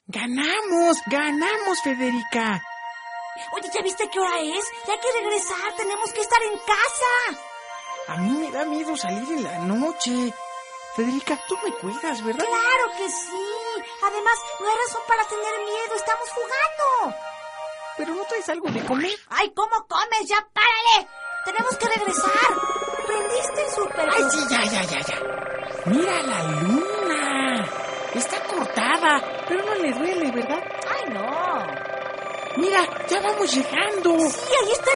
Ganamos, Federica. Oye, ¿ya viste qué hora es? Ya hay que regresar, tenemos que estar en casa. A mí me da miedo salir en la noche. Federica, tú me cuidas, ¿verdad? Claro que sí. Además, no hay razón para tener miedo, estamos jugando. ¿Pero no traes algo de comer? Ay, ¿cómo comes? ¡Ya párale! Tenemos que regresar. ¿Prendiste el súper? Ay, sí, ya. Mira la luna. Está cortada, pero no le duele, ¿verdad? Ay, no. Mira, ya vamos llegando. Sí, ahí está